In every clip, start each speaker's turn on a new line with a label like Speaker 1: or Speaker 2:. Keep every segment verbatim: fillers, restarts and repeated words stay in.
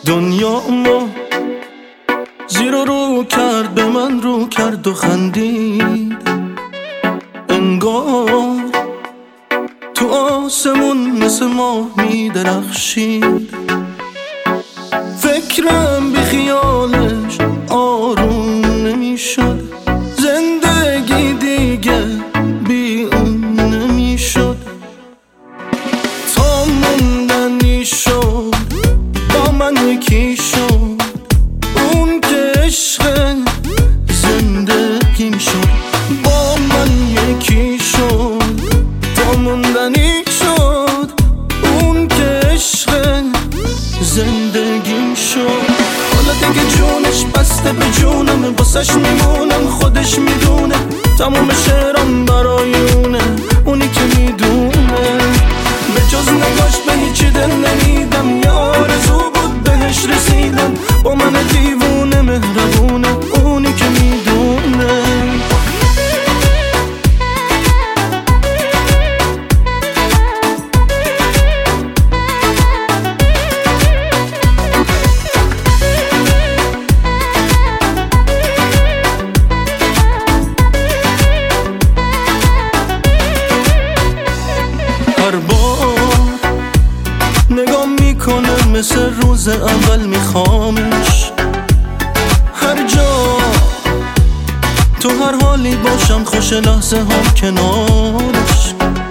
Speaker 1: دنیا ما زیر و رو کرد، به من رو کرد و خندید. انگار تو آسمون مثل ماه می درخشید. فکرم بی خیالش آروم نمی شد، زندگی دیگه بی اون نمی شد. تا موندنی شد با من یکی شد، اون که عشق زندگیم شد. با من یکی شد تا موندنی شد، اون که عشق زندگیم شد. حالا دیگه جونش بسته به جونم، باسش میمونم خودش میدونه. تموم شعرام برای اونه، اونی که میدونه. به جز نگاش به هیچی دل نمیدم، یه آرزو بود بهش رسیدم. با من دیوونه مهربونه، اونی که میدونه. هر بار نگاه میکنه مثل روز اول میخوامش. هر جا تو هر حالی باشم، خوش لحظه ها کنارش.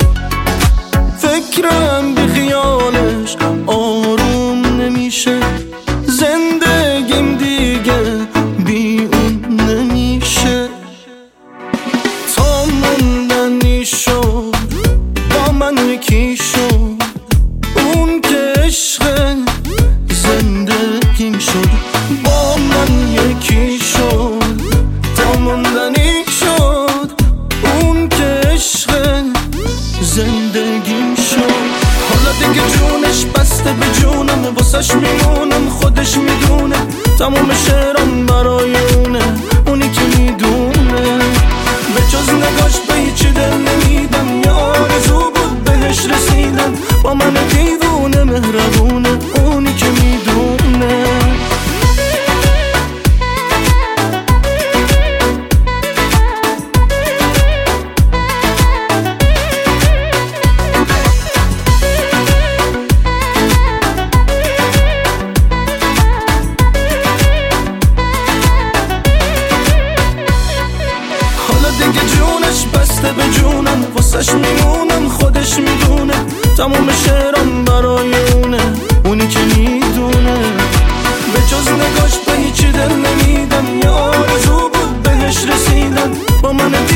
Speaker 1: فکرم بی خیالش آروم نمیشه، زندگیم دیگه بی اون نمیشه. تا موندنی شد با من یکی شد، اون که عشق زندگیم شد. با من یکی شد تا موندنی شد، اون که عشق زندگیم شد. حالا دیگه جونش بسته به جونم، واسش میمونم خودش میدونه. تموم شعرام برای اونه، اونی که میدونه. به جز نگاش به هیچی دل نمیدم، یه آرزو بود بهش رسیدم. با من دیوونه مهربونه، اونی که میدونه. دیگه جونش بسته به جونم، واسش میمونم خودش میدونه. تموم شعرام برای اونه، اونی که میدونه. به جز نگاش به هیچی دل نمیدم، یه آرزو بود بهش رسیدم. با من